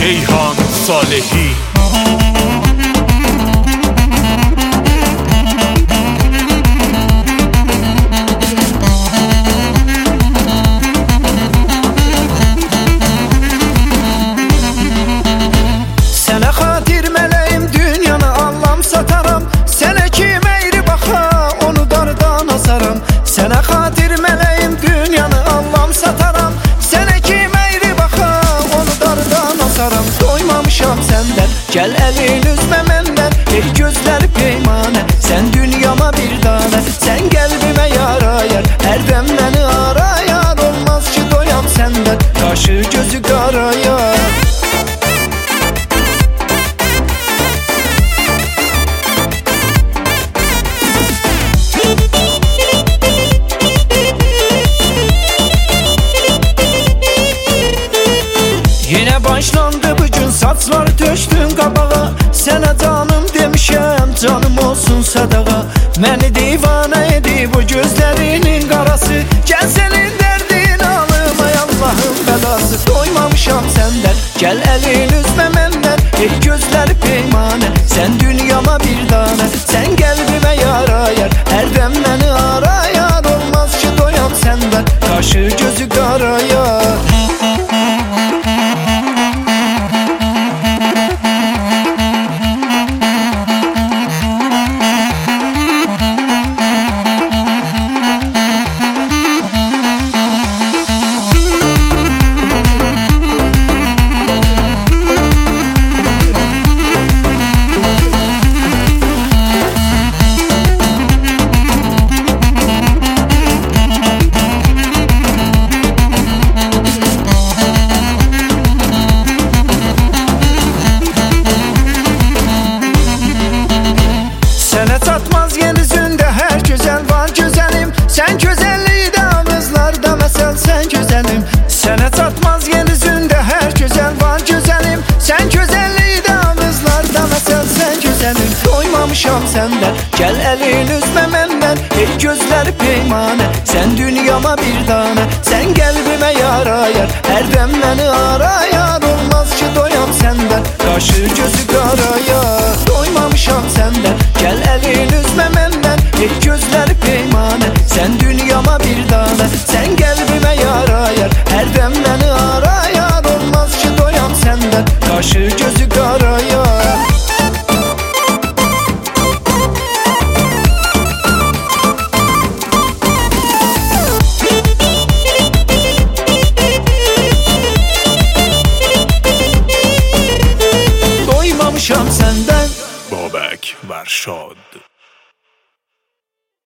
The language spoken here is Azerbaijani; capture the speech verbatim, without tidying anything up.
Ceyhan Salehi. Sənə xatir mələyim dünyanı allam sataram, sənə kim əyri baxa onu dardan asaram. Sənə xatir mələyim dünyanı allam sataram, sənə kim əyri baxa onu dardan asaram. Doymamışam səndən, gəl əlin üzmə məndən, ey gözləri peymanə, sən dünyama bir danə. Sən qəlbimə yarayar, hərdən məni arayar, olmaz ki doyam səndən, qaşı gözü qarayar. Yine başlandı bu gün, saçları töşdün qabağa, sənə canım demişəm, canım olsun sadağa. Məni divanə edib bu gözlərinin qarası, gəl sənin dərdin alım, ay Allahın bəlası. Doymamışam səndən, gəl əlin üzmə məndən, ey gözləri peymanə, sən dünyama bir danə. Sən qəlbimə yarayar, hərdən məni arayar, olmaz ki doyam səndən, qaşı gözü qarayar. Sənə çatmaz yeryüzündə hər gözəl var gözəlim, sən gözəllikdə ağızlarda məsəl sən gözəlim. Sənə çatmaz yeryüzündə hər gözəl var gözəlim, sən gözəllikdə ağızlarda məsəl sən gözəlim. Doymamışam səndən, gəl əlin üzmə məndən, ey gözləri peymanə, sən dünyama bir danə. Sən qəlbimə yarayar, hərdən məni arayar, olmaz ki doyam səndən, qaşı gözü qarayar. Doymamışam səndən, gəl əlin üzmə məndən, ey gözləri peymanə, sən dünyama bir danə. Sən qəlbimə yarayar, hərdən məni arayar, olmaz ki doyam səndən, qaşı gözü qarayar. Doymamışam səndən, Babək Vərşad.